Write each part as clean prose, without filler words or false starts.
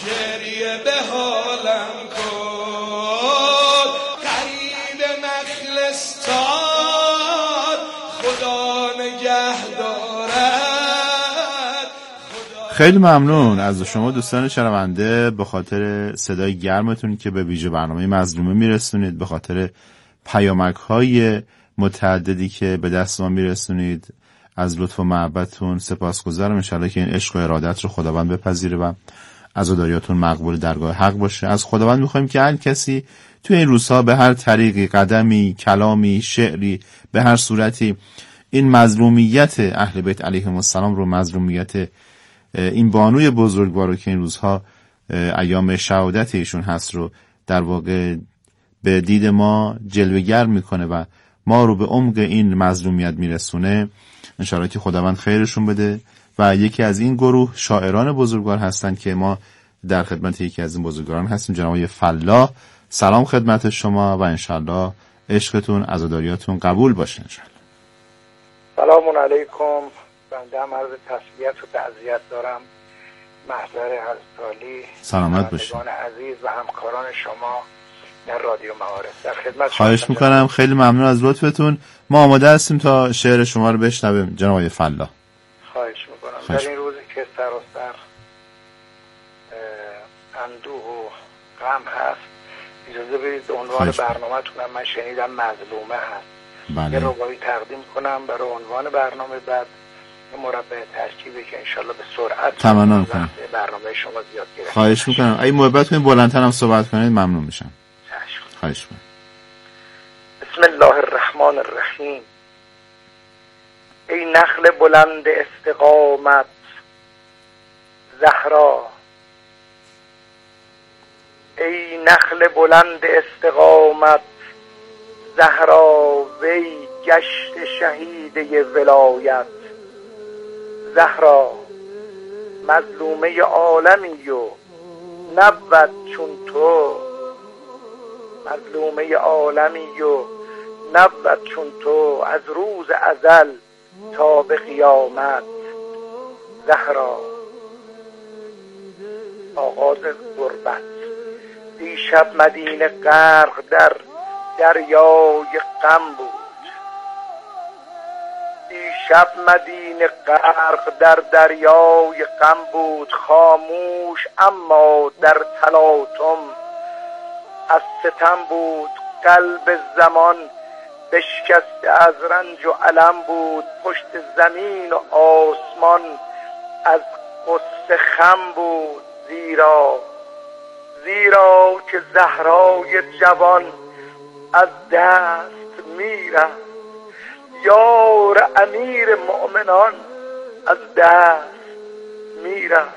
گریه به حالم کن، قریب مخلصان خدا نگه دارد. خیلی ممنون از شما دوستان شنونده به خاطر صدای گرمتون که به ویژه برنامه مظلومه میرسونید، به خاطر پیامک‌های متعددی که به دست ما میرسونید. از لطف و محبتتون سپاسگزارم. انشالله که این عشق و ارادت رو خداوند بپذیره و عزاداریاتون مقبول درگاه حق باشه. از خداوند میخوایم که هر کسی توی این روزها به هر طریقی، قدمی، کلامی، شعری، به هر صورتی این مظلومیت اهل بیت علیهم السلام رو، مظلومیت این بانوی بزرگوار رو که این روزها ایام شهادت ایشون هست رو در واقع به دید ما جلوه‌گر میکنه و ما رو به عمق این مظلومیت میرسونه. انشاءالله که خداوند خیرشون بده. و یکی از این گروه شاعران بزرگوار هستند که ما در خدمت یکی از این بزرگواران هستیم، جناب آقای فلاح. سلام خدمت شما و انشاءالله عشقتون، عزاداریاتون قبول باشه انشاءالله. سلام علیکم. بنده هم عرض تسلیت و تعزیت دارم. محضر حضرتعالی، سلامت باشید. عزیز و همکاران شما در رادیو معارف در خدمت. خواهش میکنم، خیلی ممنون از لطفتون. ما آماده هستیم تا شعر شما رو بشنویم جناب آقای فلاح. خواهش میکنم. در این روزی که سراسر اندوه و غم هست، اجازه بدید عنوان برنامه‌تونم من شنیدم مظلومه هست. بله. یه روایی تقدیم کنم برای عنوان برنامه، بعد مربع ترکیبی که انشالله به سرعت تمنا کنم برنامه شما زیاد گرفت. خواهش میکنم. اگه محبت کنید بلندتر هم صحبت کنید ممنون میشم. خواهش میکنم. بسم الله الرحمن الرحیم. ای نخل بلند استقامت زهرا، ای نخل بلند استقامت زهرا، وی گشت شهیده ولایت زهرا. مظلومه عالمی و نبود چون تو، مظلومه عالمی و نبود چون تو، از روز ازل تا به قیامت زهرا. آغاز غربت. دیشب مدینه غرق در دریای غم بود، دیشب مدینه غرق در دریای غم بود، خاموش اما در تلاطم از ستم بود. قلب زمان بشکسته از رنج و الم بود، پشت زمین و آسمان از غصه خم بود. زیرا که زهرای جوان از دست میرفت، یار امیر مؤمنان از دست میرفت.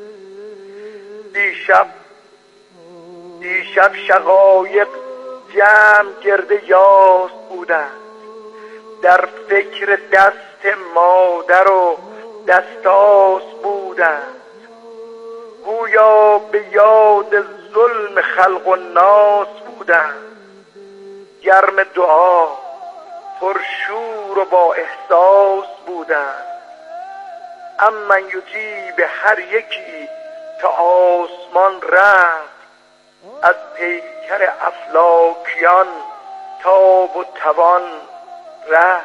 دیشب شقایق جمع گرد یاس بودند، در فکر دست مادر و دستاس بودند. گویا به یاد ظلم خلق و ناس بودند، گرم دعا پرشور و با احساس بودند. اما یجیب هر یکی تا آسمان رفت، از پیکر افلاکیان تاب و توان رفت.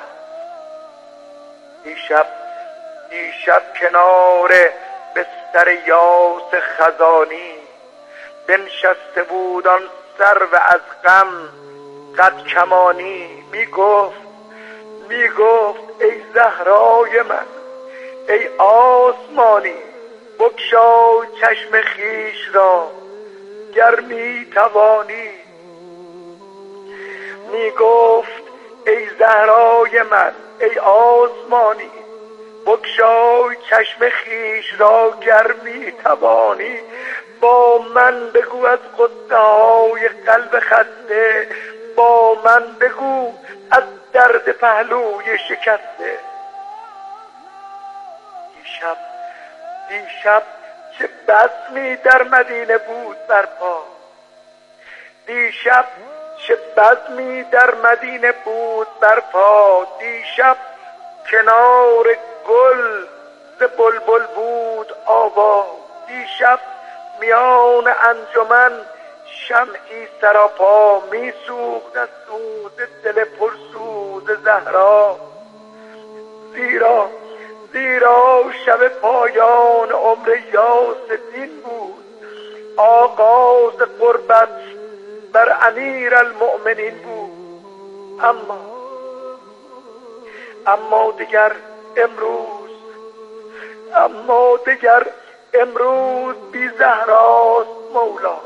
دیشب کنار بستر یاس خزانی، بنشسته بود آن سرو از غم قد کمانی. میگفت ای زهرای من، ای آسمانی، بگشای چشم خیش را گر می توانی. میگفت ای زهرای من، ای آسمانی، بگشای چشم خیش را گر می توانی. با من بگو از غصه های قلب خسته، با من بگو از درد پهلوی شکسته. دیشب چه بزمی در مدینه بود برپا، دیشب چه بزمی در مدینه بود برپا. دیشب کنار گل ز بلبل بود آوا، دیشب میان انجمن شمعی سراپا میسوخت از سوز دل پرسوز زهرا. زیرا شب پایان عمر یاسدین بود، آغاز قربت بر امیر المؤمنین بود. اما دیگر امروز بی زهراست مولا.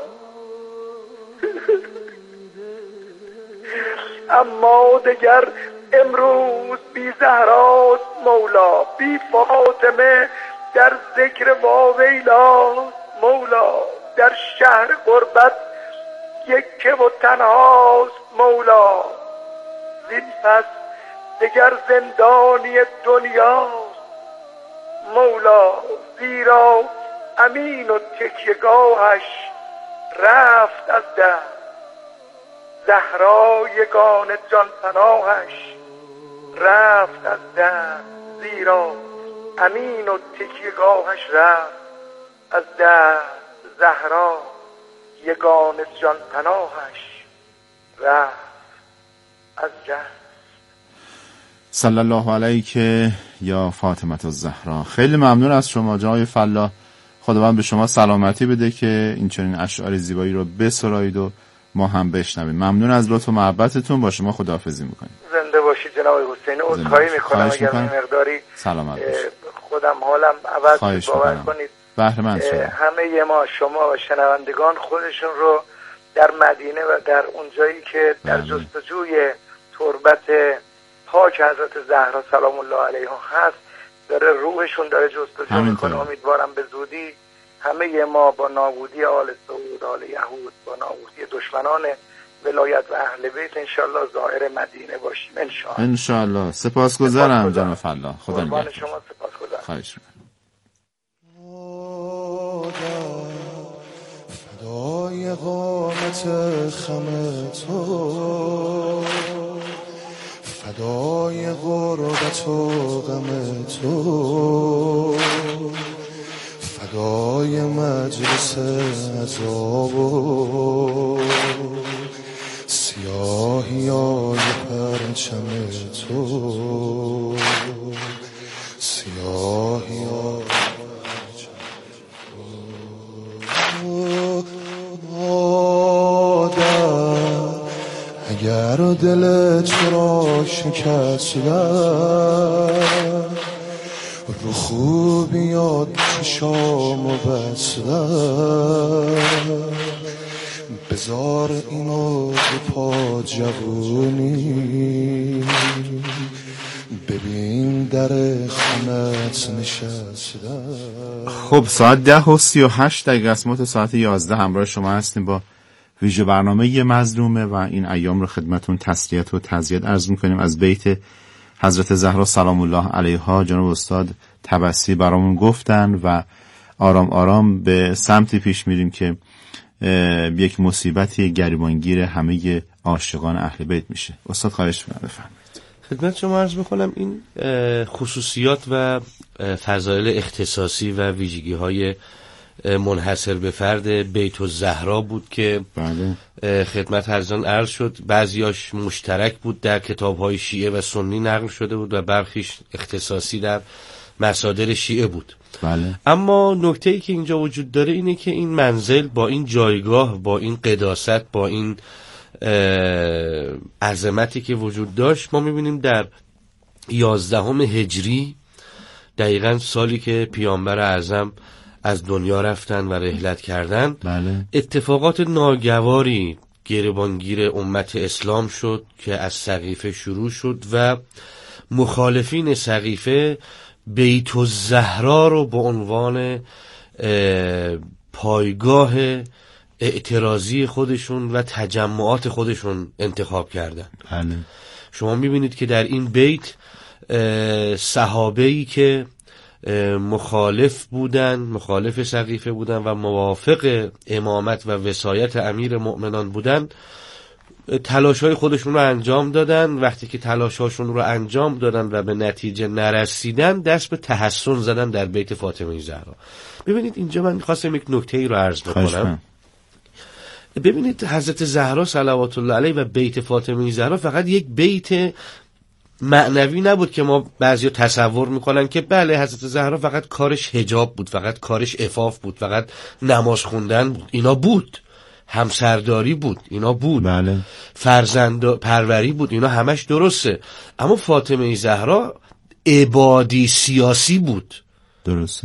اما دیگر امروز بی زهراست مولا، بی فاطمه در ذکر واویلاست مولا. در شهر غربت یکه و تنهاست مولا. زین پس دیگر زندانی دنیاست مولا. زیرا امین و تکیهگاهش رفت از دست، زهرا یگان جان پناهش رفت از دست. زیرا امین و تکیهگاهش رفت از دست، زهرا یگان جان پناهش رفت از دست. صلی الله علیک یا فاطمه الزهرا. خیلی ممنون از شما جناب فلاح. خداوند به شما سلامتی بده که این چنین اشعار زیبایی رو بسرایید و ما هم بشنویم. ممنون از لطف و محبتتون. با شما خداحافظی میکنیم. زنده باشید جناب حسینی. عذرخواهی میکنم اگر مقداری سلامت باشید. خودم حالم عوض باور کنید. بهره‌مند شدم. همه ما، شما و شنوندگان خودشون رو در مدینه و در اون جایی که در جستجوی تربت پاک حضرت زهرا سلام الله علیها هست داره، روحشون داره جستجو میکنه. امیدوارم به زودی همه ما با نابودی آل سعود، آل یهود، با نابودی دشمنان ولایت و اهل بیت انشالله زائر مدینه باشیم انشالله. سپاسگزارم جناب فلاح. خدا نگهدار. شما سپاسگزارم. خواهش می‌کنم. فدای قامت خم تو، فدای غربت و غم تو، فدای مجلس عذاب و سیاهیای پرچم تو، سیاهیای مادر. اگر دل تو را شکستم، رو خوبیات چشامو بستم، بذار اینو به پا جوونی، ببین در خونت نشستم. خب ساعت 10:38 قسمت ساعت 11 همراه شما هستیم با ویژه برنامه یه مظلومه و این ایام رو خدمتون تسلیت و تعزیت عرض میکنیم. از بیت حضرت زهرا سلام الله علیها جناب استاد تبسی برامون گفتن و آرام آرام به سمتی پیش میریم که یک مصیبتی گریبانگیر همه عاشقان اهل بیت میشه. استاد خواهش میکنم بفرمایید. خدمت شما عرض میکنم این خصوصیات و فضایل اختصاصی و ویژگی‌های منحصر به فرد بیت الزهرا بود که بله. خدمت حضران عرض شد. بعضیاش مشترک بود در کتاب‌های شیعه و سنی نقل شده بود و برخیش اختصاصی در مصادر شیعه بود. بله. اما نکته‌ای که اینجا وجود داره اینه که این منزل با این جایگاه، با این قداست، با این عظمتی که وجود داشت، ما می‌بینیم در 11 هجری، دقیقاً سالی که پیامبر اعظم از دنیا رفتن و رحلت کردن، بله. اتفاقات ناگواری گریبانگیر امت اسلام شد که از سقیفه شروع شد و مخالفین سقیفه بیت الزهرا رو به عنوان پایگاه اعتراضی خودشون و تجمعات خودشون انتخاب کردن. بله. شما میبینید که در این بیت صحابه‌ای که مخالف سقیفه بودن و موافق امامت و وصایت امیر مؤمنان بودن، تلاش‌های خودشون رو انجام دادن. وقتی که تلاش‌هاشون رو انجام دادن و به نتیجه نرسیدن، دست به تحسن زدن در بیت فاطمه زهرا. ببینید اینجا من می‌خواستم یک نکته‌ای رو عرض بکنم. ببینید حضرت زهرا صلوات الله علیها و بیت فاطمه زهرا فقط یک بیت معنوی نبود که ما بعضیا تصور میکنن که بله حضرت زهرا فقط کارش حجاب بود، فقط کارش عفاف بود، فقط نماز خوندن بود. اینا بود، همسرداری بود، اینا بود، بله. فرزند پروری بود، اینا همش درسته. اما فاطمه زهرا عبادی سیاسی بود. درسته.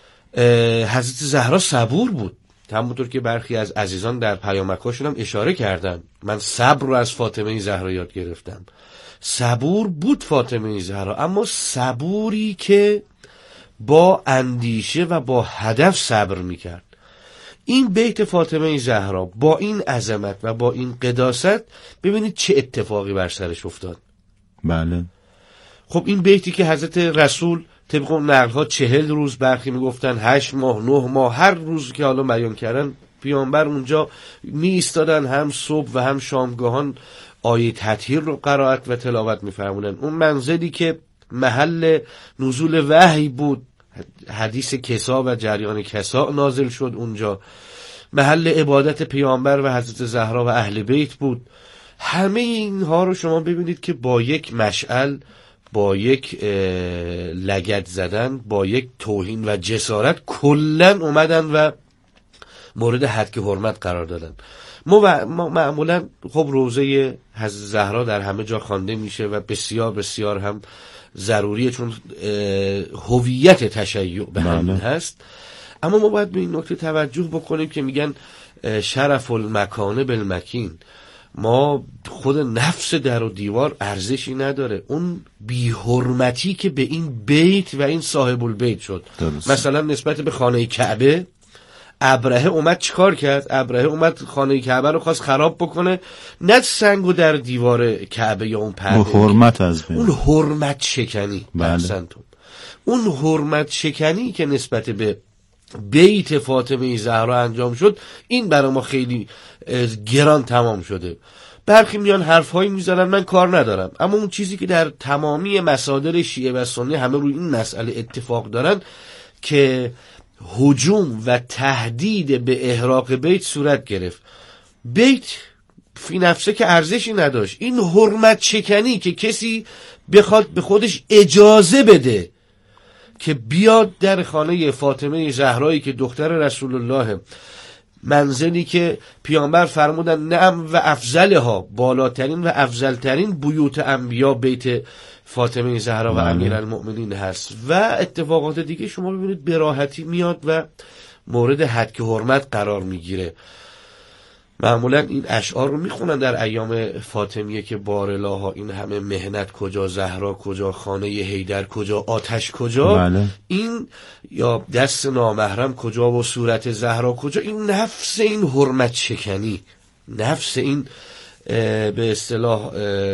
حضرت زهرا صبور بود، همونطور که برخی از عزیزان در پیامک‌هاشون هم اشاره کردن. من صبر رو از فاطمه زهرا یاد گرفتم. صبور بود فاطمه زهرا، اما صبوری که با اندیشه و با هدف صبر میکرد. این بیت فاطمه زهرا با این عظمت و با این قداست، ببینید چه اتفاقی بر سرش افتاد. بله. خب این بیتی که حضرت رسول طبق نقل‌ها 40 روز، برخی میگفتن 8 ماه 9 ماه، هر روز که حالا بیان کردن، پیامبر اونجا می ایستادن، هم صبح و هم شامگاهان آیه تطهیر رو قرائت و تلاوت می‌فرمودن. اون منزلی که محل نزول وحی بود، حدیث کسا و جریان کسا نازل شد اونجا، محل عبادت پیامبر و حضرت زهرا و اهل بیت بود. همه اینها رو شما ببینید که با یک مشعل، با یک لگد زدن، با یک توهین و جسارت کلن اومدن و مورد حد حرمت قرار دادن. ما معمولا خب روزه حضرت زهرا در همه جا خوانده میشه و بسیار بسیار هم ضروریه، چون هویت تشیع به همین هست. اما ما باید به این نکته توجه بکنیم که میگن شرف المکانه بالمکین. ما خود نفس در و دیوار ارزشی نداره، اون بی حرمتی که به این بیت و این صاحب البیت شد. درست. مثلا نسبت به خانه کعبه، ابرهه اومد چیکار کرد؟ ابرهه اومد خانه کعبه رو خواست خراب بکنه، نه سنگو در دیوار کعبه یا اون پرده، حرمت از بین. اون حرمت شکنی. بله. اون حرمت شکنی که نسبت به بیت فاطمه زهرا انجام شد، این برای ما خیلی گران تمام شده. برخی میان حرفهایی میزنن، من کار ندارم، اما اون چیزی که در تمامی مصادر شیعه و سنی همه روی این مسئله اتفاق دارن که هجوم و تهدید به احراق بیت صورت گرفت. بیت فی نفسه که ارزشی نداشت، این حرمت شکنی که کسی بخواد به خودش اجازه بده که بیاد در خانه فاطمه زهرایی که دختر رسول الله، منزلی که پیامبر فرمودن نعم و افضلها، بالاترین و افضلترین بیوت انبیا بیت فاطمه زهرا و امیرالمؤمنین هست، و اتفاقات دیگه شما ببینید به راحتی میاد و مورد حد حرمت قرار میگیره. معمولا این اشعار رو میخونن در ایام فاطمیه که بارلاها، این همه مهنت کجا، زهرا کجا، خانه حیدر کجا، آتش کجا، بله. این یا دست نامحرم کجا و صورت زهرا کجا. این نفس این حرمت شکنی، نفس این به اصطلاح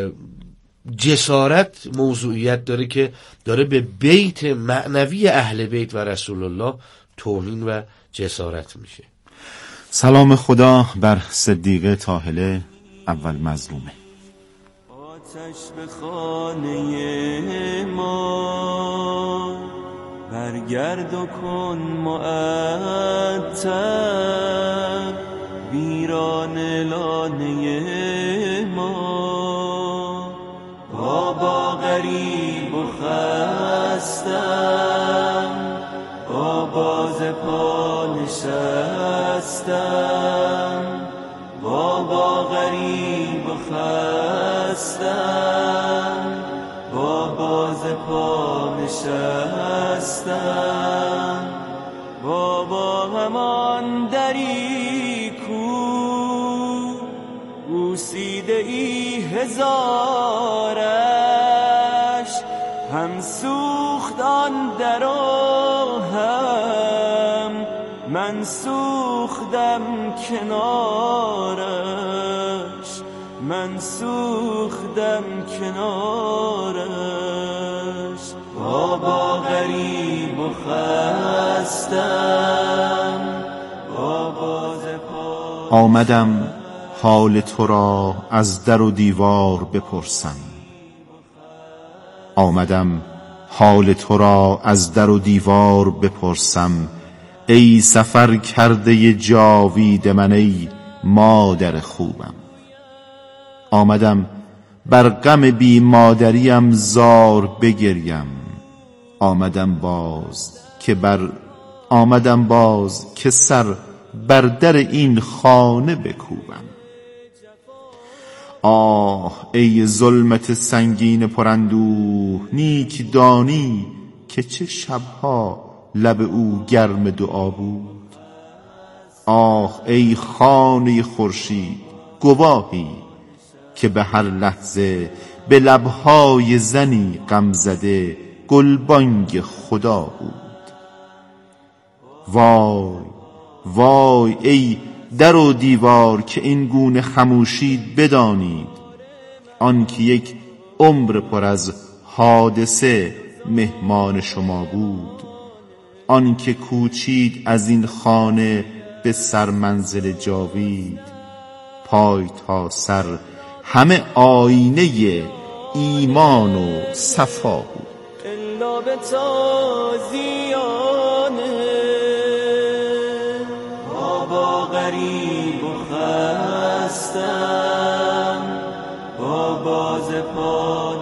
جسارت موضوعیت داره که داره به بیت معنوی اهل بیت و رسول الله توهین و جسارت میشه. سلام خدا بر صدیقه طاهله اول مظلومه. آتش به خانه ما برگرد و کن معطر، ویران لانه ما. بابا غریب و خستم، بابا ز پا نشستم، بابا غریب و خستم، بابا ز پا نشستم. بابا همان دری کو بوسیده ای هزارش، هم سوخت آن در و هم من سوختم کنارش، من سوختم کنارش. بابا غریب و خستم، بابا ز پا آمدم حال تو را از در و دیوار بپرسم. آمدم حال تو را از در و دیوار بپرسم. ای سفر کرده جاوید من، ای مادر خوبم. آمدم بر غم بی مادریم زار بگریم. آمدم باز که سر بر در این خانه بکوبم. آه ای ظلمت سنگین پراندوه، نیک دانی که چه شبها لب او گرم دعا بود. آه ای خانه خورشید، گواهی که به هر لحظه به لبهای زنی غم زده گلبانگ خدا بود. وای وای ای در و دیوار که این گونه خموشید، بدانید آن که یک عمر پر از حادثه مهمان شما بود. آن که کوچید از این خانه به سرمنزل جاوید، پای تا سر همه آینه ایمان و صفا بود. الا به تازیانه بابا غریب و خستم، بابا ز پا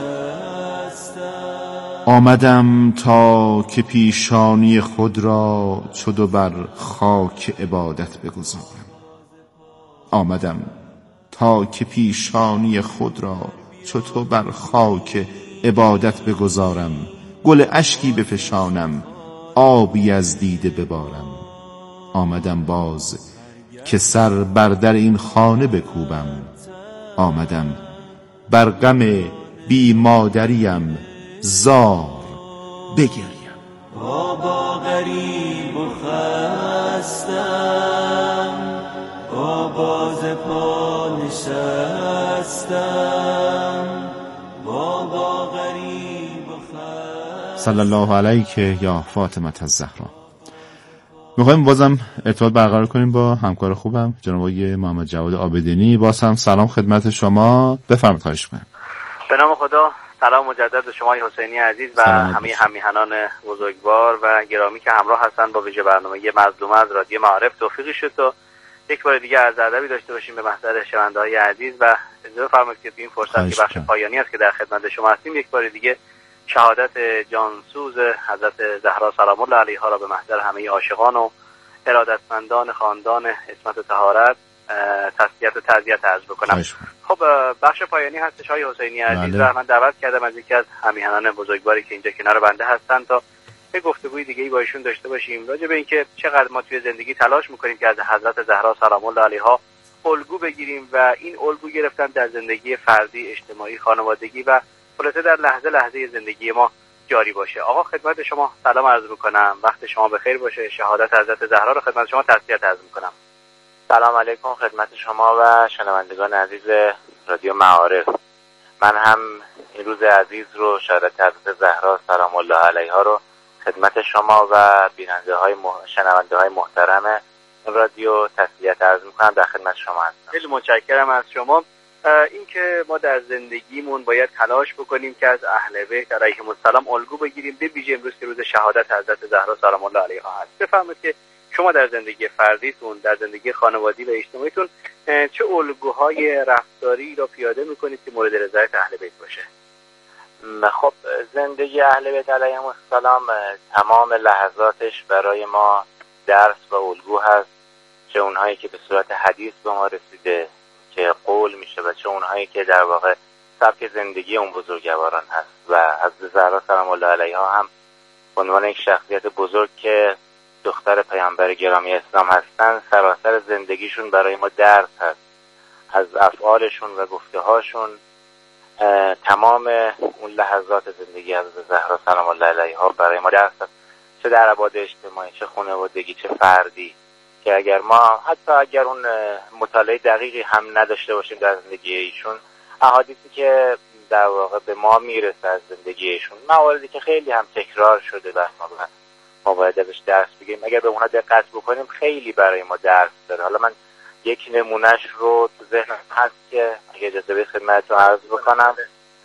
نشستم. آمدم تا که پیشانی خود را چو دو بر خاک عبادت بگذارم. آمدم تا که پیشانی خود را چو تو بر خاک عبادت بگذارم. گل اشکی بفشانم، آبی از دیده ببارم. آمدم باز که سر بر در این خانه بکوبم. آمدم بر غم بی مادریم زار بگریم. بابا غریب و خستم، بابا ز پا نشستم، بابا غریب و خستم. صلی الله علیک یا فاطمه الزهرا. میخوایم بازم ارتباط برقرار کنیم با همکار خوبم جناب آقای محمد جواد عابدینی. باز هم سلام خدمت شما، بفرمایید. خواهش می‌کنم. به نام خدا، سلام مجدد به شما حسینی عزیز و همه همیهنان بزرگوار و گرامی که همراه هستند با ویژه برنامه مظلومه از رادیو معارف. توفیقی شد تا یک بار دیگه از ادبی داشته باشیم به محضر شنونده‌های عزیز و اجازه فرمایید که این فرصت که بخش پایانی است که در خدمت شما هستیم، یک بار دیگه شهادت جانسوز حضرت زهرا سلام الله علیها را به محضر همه عاشقان و ارادتمندان خاندان عصمت و طهارت تسلیت و تعزیت عرض بکنم. خب بخش پایانی هستش های حسینی عزیز و من دعوت کردم از یکی از همیهنان بزرگواری که اینجا کنار بنده هستن تا یه گفتگوی دیگه با ایشون داشته باشیم راجع به اینکه چقدر ما توی زندگی تلاش میکنیم که از حضرت زهرا سلام الله علیها الگو بگیریم و این الگو گرفتن در زندگی فردی، اجتماعی، خانوادگی و خلاصه در لحظه لحظه زندگی ما جاری باشه. آقا خدمت شما سلام عرض میکنم، وقت شما بخیر باشه. شهادت حضرت زهرا رو خدمت شما تسلیت عرض میکنم. سلام علیکم خدمت شما و شنوندگان عزیز رادیو معارف. من هم این روز عزیز رو شهادت حضرت زهرا سلام الله علیها رو خدمت شما و شنونده های محترم رادیو تسلیت عرض میکنم. در خدمت شما هستم. خیلی متشکرم از شما. این که ما در زندگیمون باید تلاش بکنیم که از اهل بیت علیهم السلام الگو بگیریم، به ویژه امروز که روز شهادت حضرت زهرا سلام الله علیها هست. بفرمایید که شما در زندگی فردیتون، در زندگی خانوادگی و اجتماعیتون چه الگوهای رفتاری رو پیاده میکنید که مورد رضایت اهل بیت باشه؟ خب زندگی اهل بیت علیهم السلام تمام لحظاتش برای ما درس و الگو هست، چه اونهایی که به صورت حدیث به ما رسیده که قول میشه و چه اونهایی که در واقع سبک زندگی اون بزرگواران هست. و حضرت زهرا سلام الله علیها هم به عنوان یک شخصیت بزرگ که دختر پیامبر گرامی اسلام هستن، سراسر زندگیشون برای ما درس هست. از افعالشون و گفته‌هاشون تمام اون لحظات زندگی حضرت زهرا سلام الله علیها برای ما درس هست، چه در ابعاد اجتماعی، چه خانوادگی، چه فردی، که اگر ما حتی اگر اون مطالعه دقیقی هم نداشته باشیم در زندگی ایشون، احادیثی که در واقع به ما میرسه از زندگی ایشون، مواردی که خیلی هم تکرار شده و ما باید ازش درس بگیریم، اگر به اونها دقت بکنیم خیلی برای ما درس داره. حالا من یک نمونهش رو تو ذهنم هست که اگه اجازه بدید خدمتتون عرض بکنم.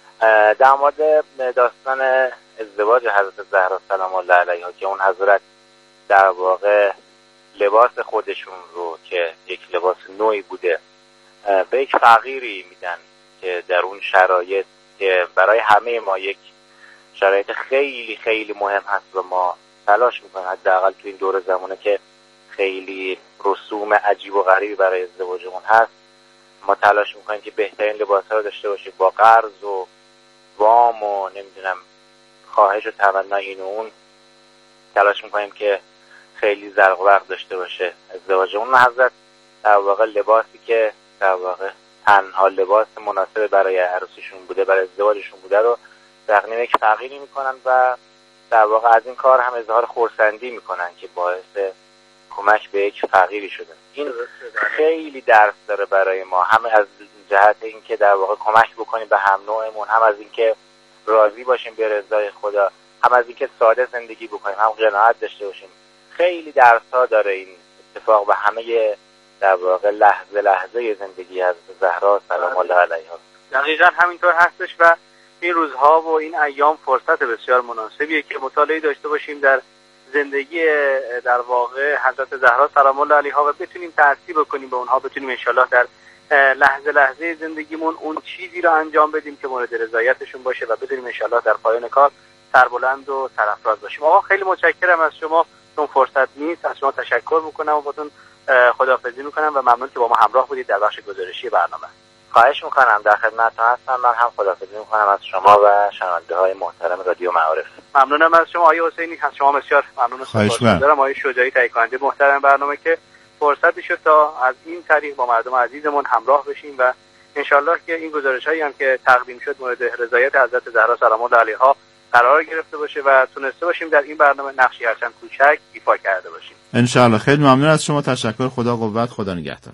در مورد داستان ازدواج حضرت زهرا سلام الله علیها که اون حضرت در واقع لباس خودشون رو که یک لباس نوعی بوده به یک فقیری میدن که در اون شرایط که برای همه ما یک شرایط خیلی خیلی مهم هست و ما تلاش میکنیم حداقل تو این دور زمانه که خیلی رسوم عجیب و غریبی برای ازدواجمون هست، ما تلاش میکنیم که بهترین لباس‌ها رو داشته باشیم با قرض و وام و نمیدونم خواهش و تمنا این و اون، تلاش میکنیم که خیلی زرق و برق داشته باشه ازدواجمون. حضرت در واقع لباسی که در واقع تنها لباس مناسب برای عروسیشون بوده، برای ازدواجشون بوده رو تقدیم یک فقیری میکنن و در واقع از این کار هم اظهار خرسندی میکنن که باعث کمک به یک فقیری شدن. این خیلی درس داره برای ما، هم از جهت اینکه در واقع کمک بکنیم به هم نوعمون، هم از اینکه راضی باشیم به رضای خدا، هم از اینکه ساده زندگی بکنیم، هم قناعت داشته باشیم. خیلی درس ها داره این اتفاق و همه در واقع لحظه لحظه زندگی از زهرا سلام الله علیها. دقیقاً همینطور هستش و این روزها و این ایام فرصت بسیار مناسبیه که مطالعه داشته باشیم در زندگی در واقع حضرت زهرا سلام الله علیها و بتونیم تأثیر بکنیم به اونها، بتونیم انشالله در لحظه لحظه زندگیمون اون چیزی رو انجام بدیم که مورد رضایتشون باشه و بتونیم انشالله در پایان کار سربلند و سرافراز باشیم. آقا خیلی متشکرم از شما، چون فرصت نیست از شما تشکر میکنم و باتون خداحافظی میکنم و ممنون که با ما همراه بودید در بخش گزارشی برنامه. خواهش میکنم، در خدمتتون هستم. من هم خداحافظی میکنم از شما و شنونده‌های محترم رادیو معارف. ممنونم از شما آقای حسینی، از شما بسیار ممنونم. خواهش می‌کنم آقای شجاعی تهیه کننده محترم برنامه که فرصتی شد تا از این طریق با مردم عزیزمون همراه بشیم و انشالله که این گزارش‌هایی هم که تقدیم شد مورد رضایت حضرت زهرا سلام الله علیها قرار گرفته باشه و تونسته باشیم در این برنامه نقشی هرچند کوچک ایفا کرده باشیم. انشالله. خیلی ممنون از شما، تشکر. خدا قوت، خدا نگهدار.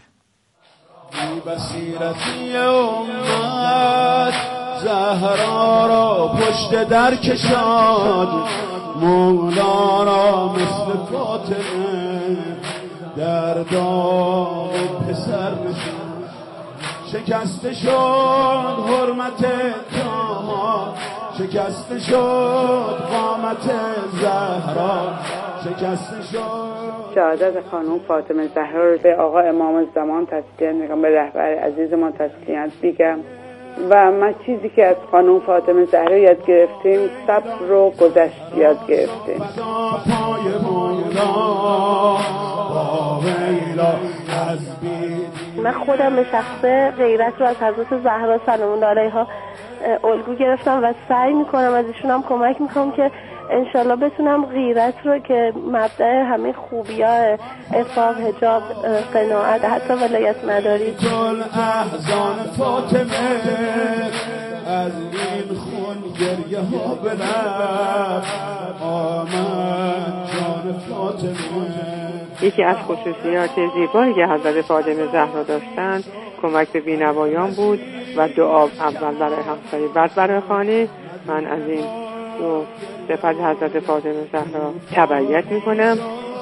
بصیرتی امت زهرا را پشت در کشاد، مولا را مثل فاطمه در دام پسر نشاند. شکسته شد حرمت داماد، شکسته شد قامت زهرا، شکسته شد. شهادت خانم فاطمه زهرا رو به آقا امام زمان تسلیت میگم، به رهبر عزیزمان تسلیت میگم و من چیزی که از خانم فاطمه زهرا یاد گرفتیم صبر و گذشت یاد گرفتیم. من خودم به شخصه غیرت رو از حضرت زهرا سلام الله علیها الگو گرفتم و سعی میکنم از ایشون هم کمک میکنم که انشالله بتونم غیرت رو که مبدأ همه خوبی‌ها عفاف، حجاب، قناعت، حتی ولایت مداری، کل احزان فاطمه از این خون گریه ها بلد آمد جان فاطمه. یکی از خصوصیات زیبایی که حضرت فاطمه زهرا داشتند کمک به بینوایان بود و دعا اول برای همسایه بعد برای خانه. من از این دو صفت حضرت فاطمه زهرا تبعیت میکنم.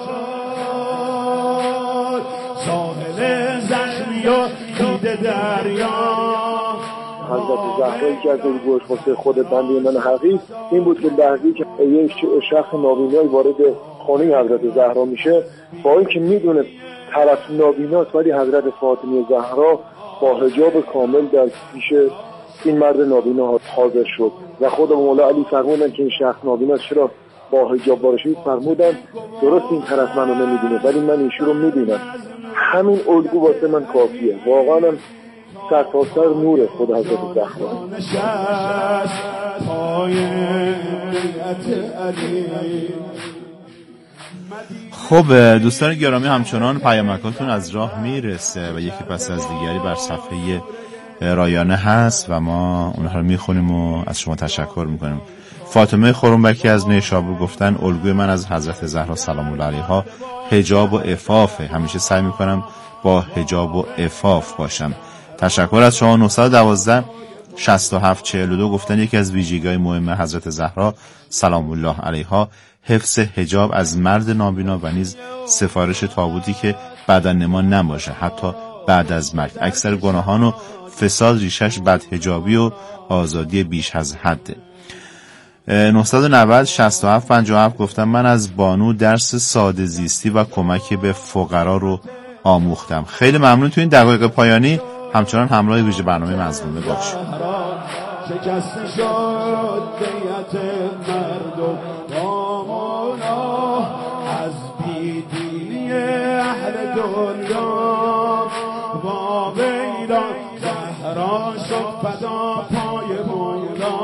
ساحل زخمی و دیده دریا، حضرت زهرا که از گوش خود خود بنده من حقیق این بود که لحظه‌ای که یک شخص نابینایی وارد خانه حضرت زهرا میشه، با اینکه میدونه طرف نابیناست ولی حضرت فاطمه زهرا با حجاب کامل در پیش این مرد نابینا حاضر شد و خود مولا علی فرمودن که این شخص نابیناست چرا با حجاب بارشید. فرمودن درست این طرف منو نمیدونه ولی من ایشون رو میبینم. همین الگو واسه من کافیه. واقعا هم سر تا سر نور خود حضرت زهرا. خب دوستان گرامی، همچنان پیامکاتون از راه میرسه و یکی پس از دیگری بر صفحه رایانه هست و ما اونها رو میخونیم و از شما تشکر میکنیم. فاطمه خرمبکی از نیشابور گفتن الگوی من از حضرت زهرا سلام الله علیها حجاب و عفافه. همیشه سعی میکنم با حجاب و عفاف باشم. تشکر از شما. 912 67 42 گفتن یکی از ویژگی‌های مهم حضرت زهرا سلام الله علیها حفظ حجاب از مرد نابینا و نیز سفارش تابوتی که بدن نما نباشه، حتی بعد از مرگ. اکثر گناهان و فساد ریشش بدحجابی و آزادی بیش از حده. 990 67 57 گفتم من از بانو درس ساده زیستی و کمک به فقرا رو آموختم. خیلی ممنون. تو این دقایق پایانی همچنان همراه ویژه برنامه مظلومه باشید. شکسته شد بیعت مردم دامانا از بیدینی اهل دنیا با ویلا زهرا شد فدا پای مولا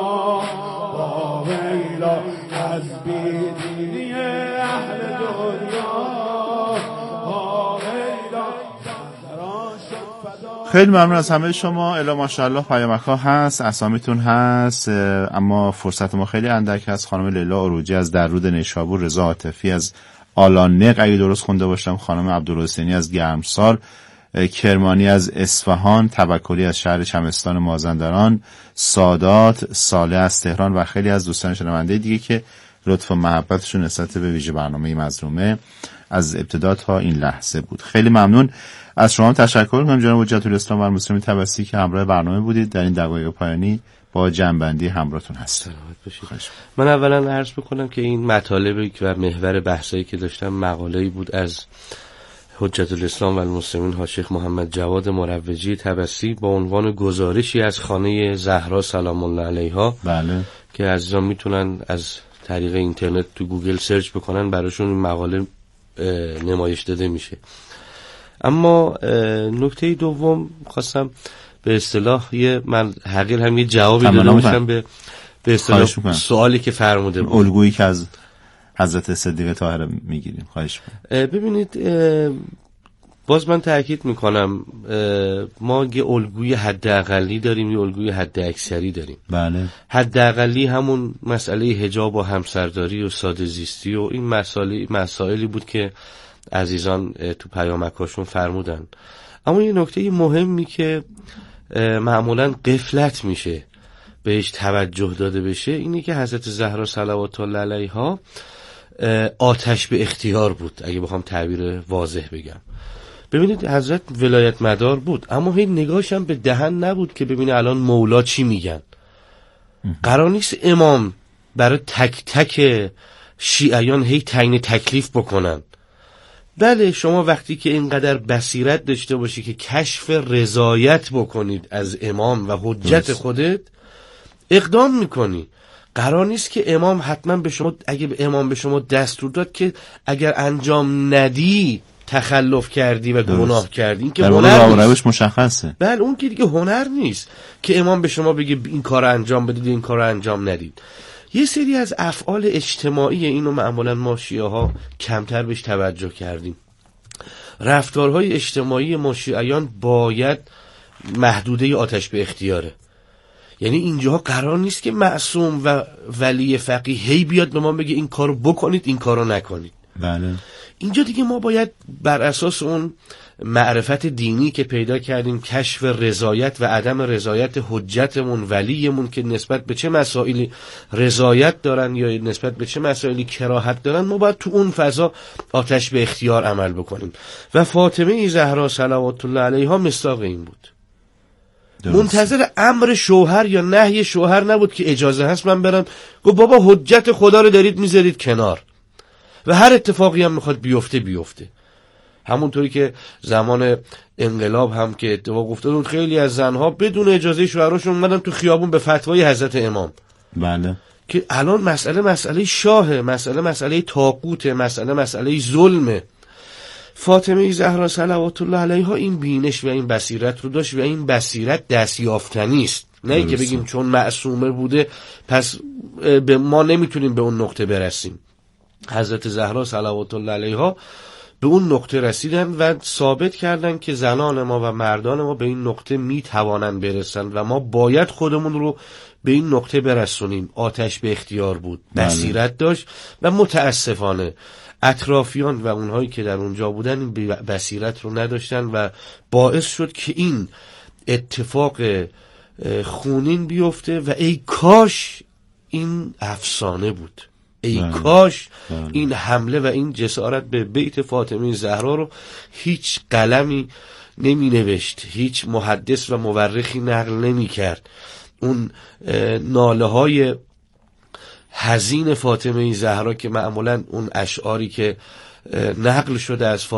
با ویلا از بیدینی اهل دنیا با ویلا زهرا شد فدا. خیلی ممنون از همه شما. الا ماشاءالله پیامک‌ها هست، اسامیتون هست، اما فرصت ما خیلی اندک هست. خانم لیلا عروجی از درود نیشابور، رضا عاطفی از آلانق اگه درست خونده باشم، خانم عبدالحسینی از گرمسار، کرمانی از اصفهان، توکلی از شهر چمستان مازندران، سادات صالح از تهران و خیلی از دوستان شنونده دیگه که لطف و محبتشون نسبت به ویژه برنامه مظلومه از ابتدا تا این لحظه بود. خیلی ممنون از شما. تشکر می‌کنم جناب حجت الاسلام و المسلمین تبسی که همراه برنامه بودید. در این دقایق پایانی با جنبندی همراهتون هستم. من اولا عرض بکنم که این مطالبی و محور بحثایی که داشتم مقاله‌ای بود از حجت الاسلام و المسلمین ها شیخ محمد جواد مروجی تبسی با عنوان گزارشی از خانه زهرا سلام الله علیها. بله. که عزیزان میتونن از طریق اینترنت تو گوگل سرچ بکنن، براشون این مقاله نمایش داده میشه. اما نکته دوم خواستم به اصطلاح من حقیر هم یه جوابی داده باشم به اصطلاح سوالی که فرموده بود، الگویی که از حضرت صدیقه طاهره میگیریم. خواهش می‌کنم. ببینید باز من تأکید میکنم ما یه الگوی حداقلی داریم، یه الگوی حد اکثری داریم. بله. حداقلی همون مسئله حجاب و همسرداری و ساده زیستی و این مسائلی بود که عزیزان تو پیامکاشون فرمودن. اما یه نکته مهمی که معمولا غفلت میشه بهش توجه داده بشه اینه که حضرت زهرا صلوات الله علیها آتش به اختیار بود، اگه بخوام تعبیر واضح بگم. ببینید حضرت ولایت مدار بود، اما هی نگاهش هم به دهن نبود که ببینه الان مولا چی میگن. قرار نیست امام برای تک تک شیعیان هی تعیین تکلیف بکنن. بله شما وقتی که اینقدر بصیرت داشته باشی که کشف رضایت بکنید از امام و حجت خودت، اقدام میکنی. قرار نیست که امام حتما به شما، اگه امام به شما دستور داد که اگر انجام ندی تخلف کردی و گناه کردی، این که هنر نیست. مشخصه. بله اون که دیگه هنر نیست که امام به شما بگه این کار انجام بدید این کار انجام ندید. یه سری از افعال اجتماعی اینو معمولا ما شیعه ها کمتر بهش توجه کردیم. رفتارهای اجتماعی ما شیعیان باید محدوده آتش به اختیاره. یعنی اینجاها قرار نیست که معصوم و ولی فقیه هی بیاد به ما بگه این کارو بکنید این کارو نکنید. بله. اینجا دیگه ما باید بر اساس اون معرفت دینی که پیدا کردیم، کشف رضایت و عدم رضایت حجتمون ولیمون که نسبت به چه مسائلی رضایت دارن یا نسبت به چه مسائلی کراهت دارن، ما باید تو اون فضا آتش به اختیار عمل بکنیم. و فاطمه زهرا صلوات الله علیها مصداق این بود. منتظر امر شوهر یا نهی شوهر نبود که اجازه هست من برم، گفت بابا حجت خدا رو دارید میذارید کنار و هر اتفاقی هم میخواد بیفته. همونطوری که زمان انقلاب هم که اتفاق افتاد خیلی از زنها بدون اجازه شوهراشون اومدن تو خیابون به فتوای حضرت امام. بله. که الان مسئله شاهه، مسئله طاغوته، مسئله ظلمه. فاطمه زهرا صلوات الله علیها این بینش و این بصیرت رو داشت و این بصیرت دستیافتنی است. نه اینکه بگیم چون معصومه بوده پس ما نمیتونیم به اون نقطه برسیم. حضرت زهرا صلوات الله علیها به اون نقطه رسیدن و ثابت کردن که زنان ما و مردان ما به این نقطه میتوانن برسن و ما باید خودمون رو به این نقطه برسونیم. آتش به اختیار بود، بصیرت داشت و متاسفانه اطرافیان و اونهایی که در اونجا بودن این بصیرت رو نداشتن و باعث شد که این اتفاق خونین بیفته و ای کاش این افسانه بود. ای کاش این حمله و این جسارت به بیت فاطمه زهرا رو هیچ قلمی نمی نوشت، هیچ محدث و مورخی نقل نمی کرد. اون ناله های حزین فاطمه زهرا که معمولا اون اشعاری که نقل شده از